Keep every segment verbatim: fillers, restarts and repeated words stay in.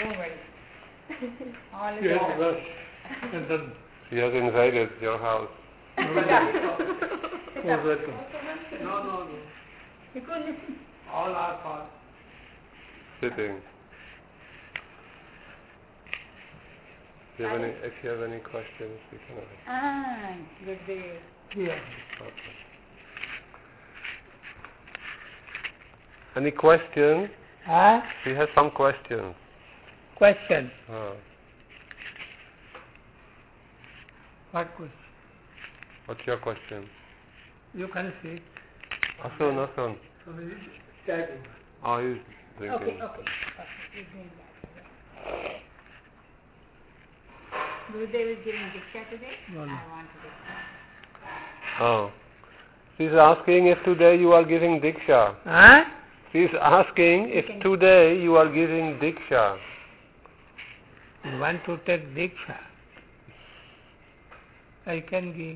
Don't worry. All is Yes, well. well, and then She has invaded your house. no, no, most welcome. No, no, no. You could listen. All our fault. Sitting. Do you have any, if you have any questions, you can ask. Ah, good day. Yeah. Okay. Any questions? Huh? She has some questions. Question. Ah. What question? What's your question? You can see. Asun, Asun. Chatting. Oh, he's drinking. Okay, okay. Okay, we're doing that. Gurudev is giving Diksha today. No, no. I want to Diksha. Oh. She's asking if today you are giving Diksha. Huh? She's asking if today you are giving Diksha. You want to take Diksha? I can give.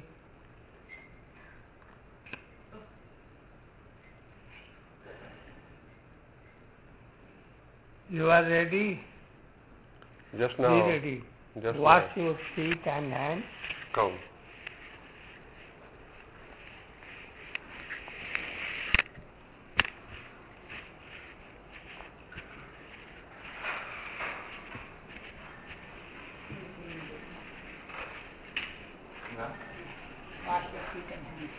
You are ready? Just now. Be ready. Just Wash now. your feet and hands. Come. Wash your feet and hands.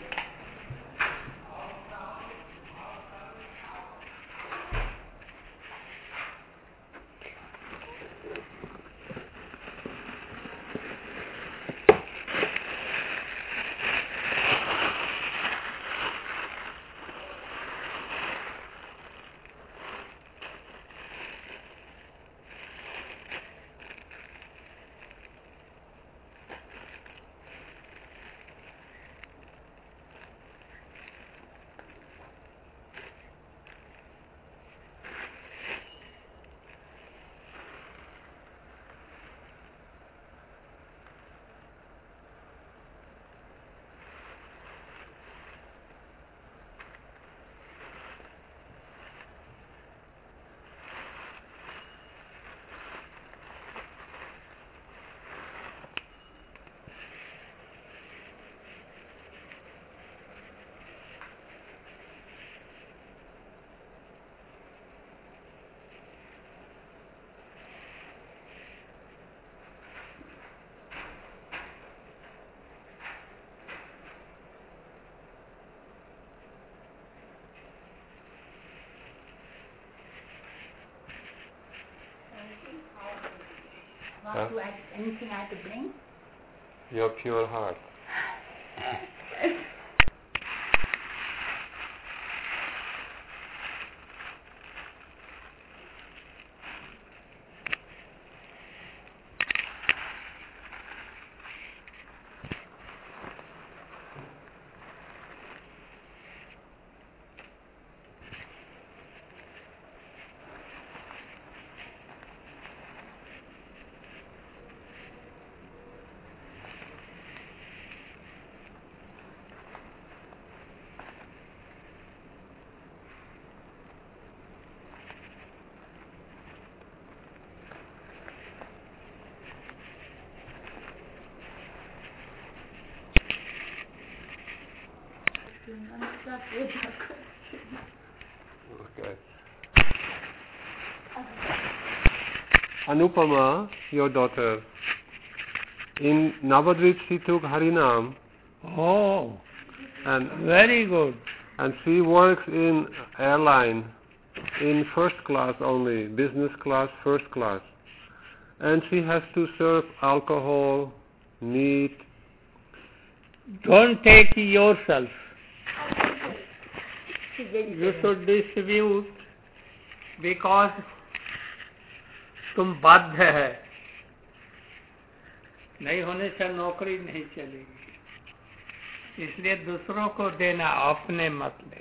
Huh? Want to add anything I have to bring? Your pure heart. Okay. Anupama, your daughter, in Navadvip she took Harinam. Oh, and very good. And she works in airline, in first class only, business class, first class. And she has to serve alcohol, meat. Don't take yourself. You should distribute because तुम बाध्य है, नहीं होने से नौकरी नहीं चलेगी, इसलिए दूसरों को देना, अपने मत लेना.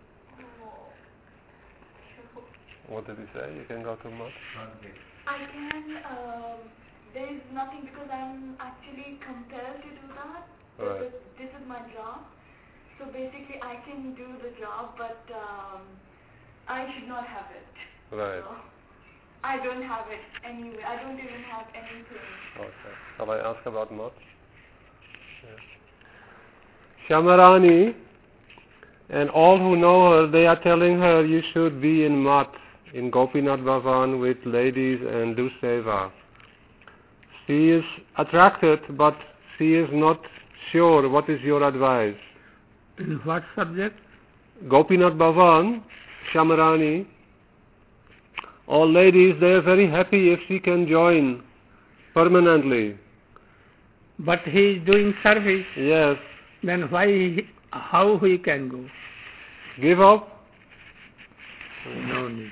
What did he say? You can go to Mat? I can, uh, there is nothing because I'm actually compelled to do that. Right. This, this is my job. So basically I can do the job, but um, I should not have it. Right. So. I don't have it anyway. I don't even have anything. Okay. Shall I ask about Mat? Yeah. Shyamarani and all who know her, they are telling her you should be in Mat, in Gopinath Bhavan with ladies and do seva. She is attracted, but she is not sure. What is your advice? In what subject? Gopinath Bhavan, Shyamarani, all ladies, they are very happy if she can join permanently. But he is doing service. Yes. Then why, he, how he can go? Give up? No need.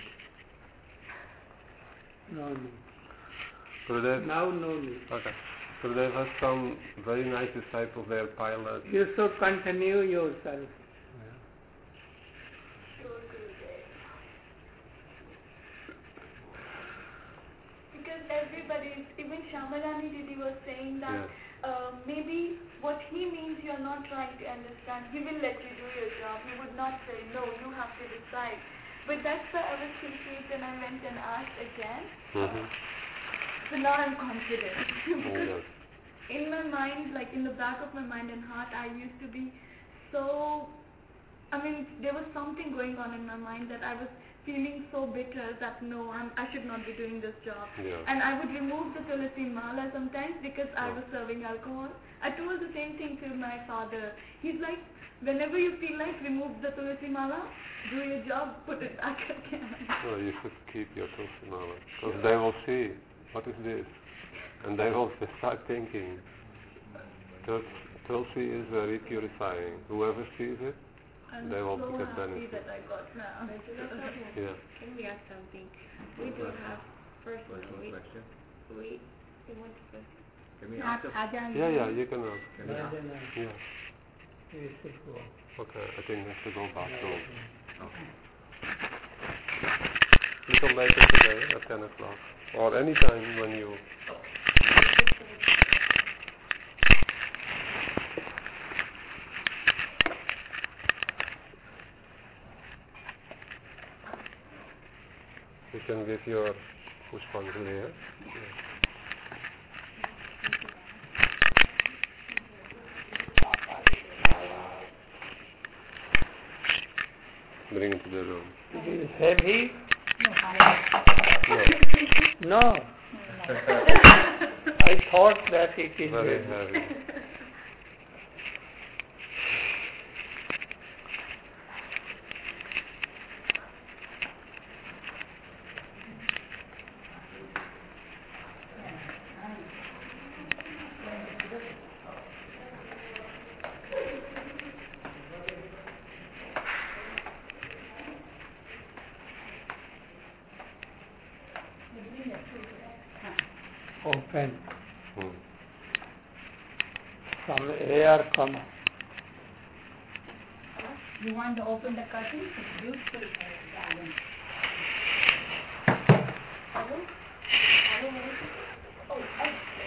No need. Gurudev? Now no need. Okay. Gurudev has some very nice disciples there, pilots. You should continue yourself. Sure, Gurudev. Because everybody, even Shyamarani Didi was saying that Yes. uh, maybe what he means you're not trying to understand. He will let you do your job. He would not say, no, you have to decide. But that's why I was confused and I went and asked again. Mm-hmm. So now I'm confident. Because Yes. in my mind, like in the back of my mind and heart, I used to be so, I mean, there was something going on in my mind that I was feeling so bitter that no, I'm, I should not be doing this job. Yeah. And I would remove the tulsi mala sometimes because I Yeah. was serving alcohol. I told the same thing to my father. He's like, whenever you feel like, remove the tulsi mala, do your job, put it back again. No, you should keep your tulsi mala. Because they will see, what is this? And they will start thinking. Tul- Tulsi is very purifying. Whoever sees it, I'm they will so get happy benefit. that I got now. Yeah. Can we ask something? We do have first we, question? we we want to first Can we not ask a, Ajahn. Yeah, yeah, you can ask. can we ask? Yeah. We should go. Okay, I think we have to go back home. Okay. Little later today at ten o'clock. Or any time when you... You can give your Pushpanjali here. Bring it to the room. It is heavy? No, No. I thought that it is very heavy. heavy. Open. Hmm. Some air come. You want to open the curtain? It's beautiful. Darling. Hello? Hello? Oh, I...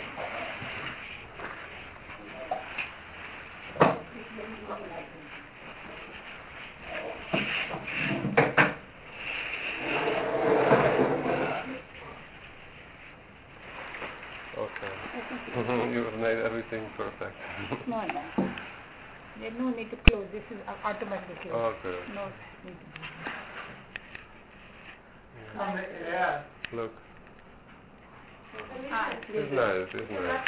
Okay. You have made everything perfect. No, no. There's no need to close. This is au- automatically closed. Okay. No. Some air. Look, Ah, it's nice, it's nice.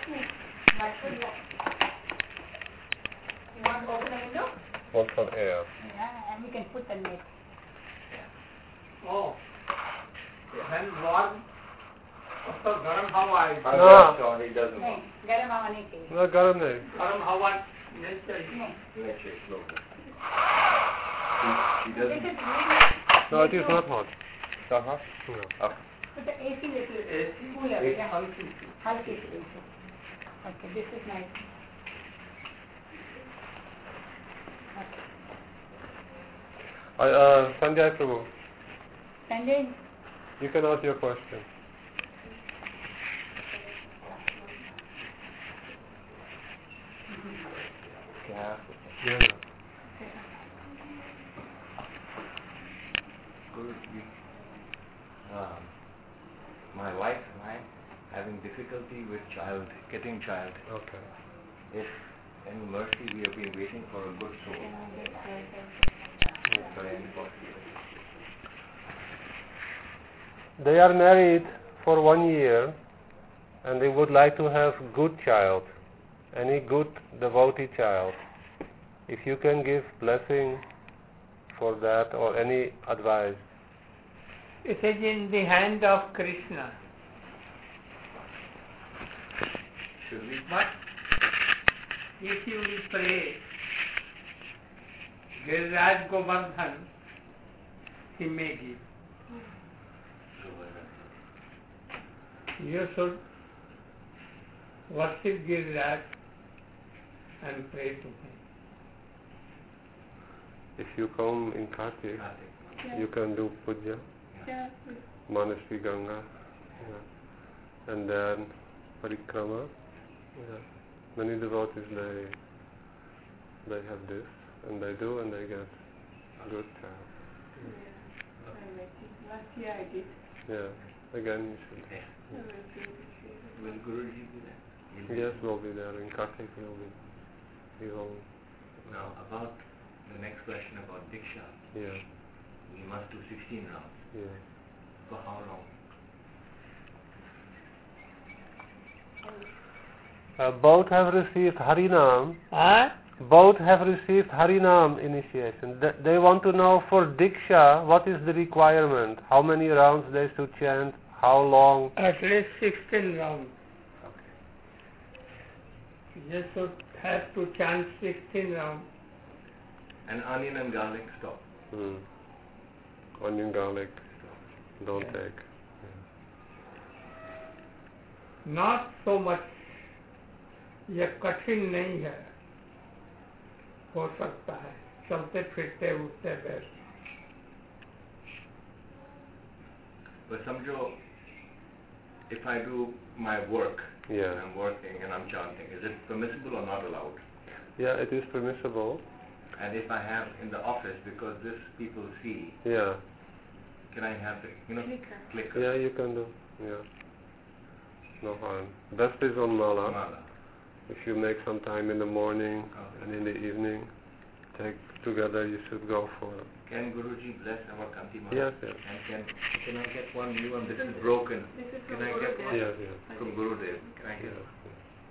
You want to open the window? Want some air? Yeah, and we can put the net. Oh. When warm, तो गरम हवा आई I'm No. not sure he doesn't नहीं, want. गरम हवा नहीं चाहिए. No, garam nahi. गरम हवा नहीं चाहिए. नहीं. Let's shake a little bit. He, he This doesn't. is really No, it is not hot. Uh huh. No. Uh, put the A C little AC cooler. एक Yeah. हल्की सी. Halki A C. Okay, this is nice. Okay. I, uh, Sanjay Prabhu, Sanjay, you can ask your question. yeah. Yeah. Good. You, um, having difficulty with child, getting child. Okay. If in mercy we have been waiting for a good soul. For any possibility. They are married for one year and they would like to have good child, any good devotee child. If you can give blessing for that or any advice. It is in the hand of Krishna. Should we? But if you will pray Giriraj Govardhan, he may give. You should worship Giriraj and pray to him. If you come in Kartik, Yeah. you can do puja, Yeah. Manasvi Ganga, yeah. And then parikrama. Yeah. Many devotees they they have this and they do and they get good child. Last year I did. Yeah. Again you should. Yeah. Will Guruji be there? Yes, we'll be there in Kartik. We'll be. We will. Now about the next question about Diksha. Yeah. We must do sixteen rounds. Yeah. For how long? Uh, both have received Harinam. Huh? Both have received Harinam initiation. Th- they want to know for Diksha what is the requirement, how many rounds they should chant, how long. At least sixteen rounds. Okay. You should have to chant sixteen rounds. And onion and garlic stop. Hmm. Onion, garlic, don't take. Not so much. ये कठिन नहीं है, हो सकता है, चलते फिरते उठते बैठते. But samjho, if I do my work, Yeah. and I'm working and I'm chanting, is it permissible or not allowed? Yeah, it is permissible. And if I have in the office, because this people see, Yeah. can I have the, you know, Clicker. clicker? Yeah, you can do. Yeah. No harm. Best is on Mala. Mala. If you make some time in the morning Okay. and in the evening, take together, you should go for it. Can Guruji bless our Kanti Mala? Yes, yes. And can can I get one new one? This is broken. This is Can from I get Gurudev. one Yes, yes. from Gurudev? Can I get yes. one?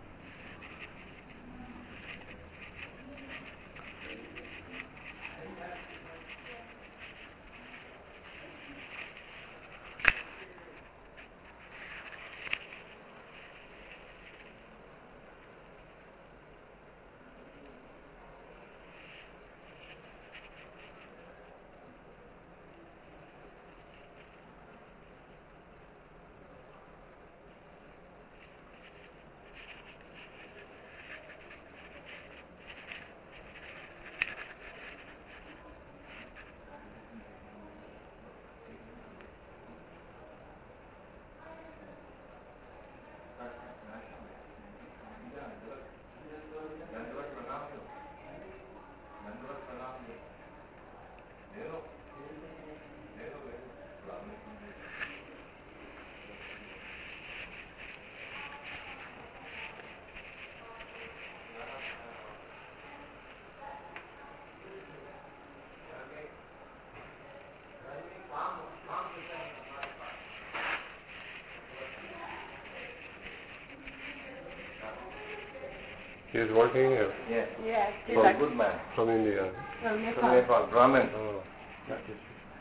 He is working here Yes. Yes. He's a good man. from India. From From Nepal, Brahmin. Oh. Not this.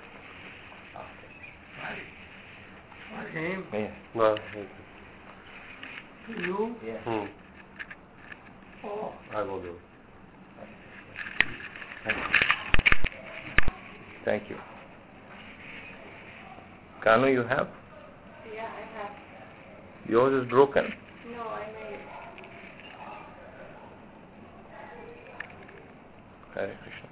For him, Yes. No. you, Yes. Hmm. oh, I will do. Thank you. Thank you. Kanu, you have? Yeah, I have. Yours is broken. No, I made it. Hare Krishna.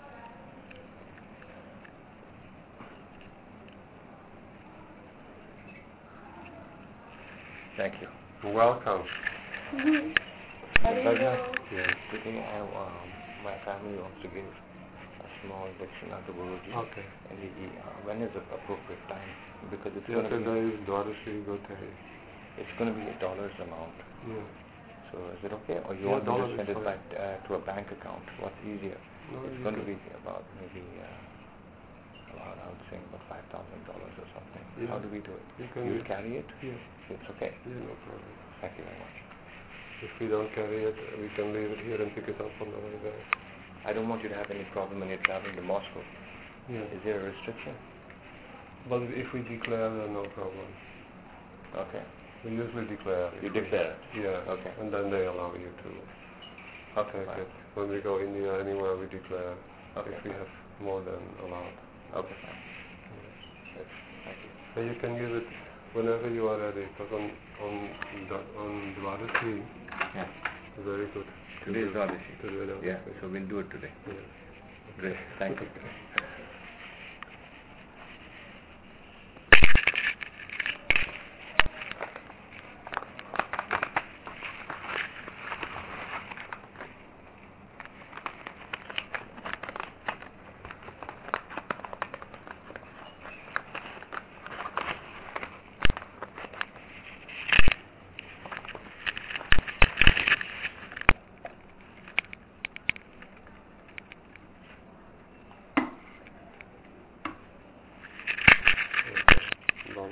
Thank you. Welcome. Bhagwan, Yes. today I, um, my family wants to give a small dakshina to Guruji. Okay. And he, uh, when is the appropriate time? Because it's going to be... Yesterday is Dwadashi Gotehi. It's going to be a dollars amount. Yeah. So is it okay? Or you Yeah, want me to dollars send is it fine. back uh, to a bank account? What's easier? No, It's you going to can- be about maybe uh, about, I would say about five thousand dollars or something. Yeah. How do we do it? You can You do- carry it? Yeah. It's okay. Yeah, no problem. Thank you very much. If we don't carry it, we can leave it here and pick it up on the way back. I don't want you to have any problem when you're traveling to Moscow. Yeah. Is there a restriction? But if we declare, then no problem. Okay. We usually declare. You if we- declare it? Yeah. Okay. And then they allow you to Okay, take fine. it. When we go India, anywhere, we declare Okay, if we fine. have more than allowed. Okay, fine. Good. Thank you. So you can use it whenever you are ready, because on on the- on Dwadasi, Yeah. it's very good. to Today do- is Dwadashi. to do it on Yeah, this way. so we'll do it today. Yeah. Great. Thank you. Dollar.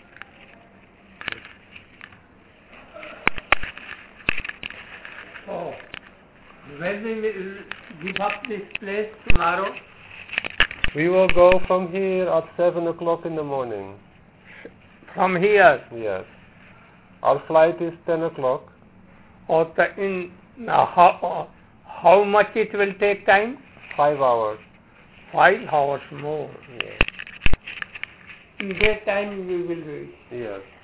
Oh, when we will give up this place tomorrow? We will go from here at seven o'clock in the morning. From here, Yes. Our flight is ten o'clock. or the in uh, how, how much it will take time? Five hours. Five hours more. Yes. In that time we will reach. Yes.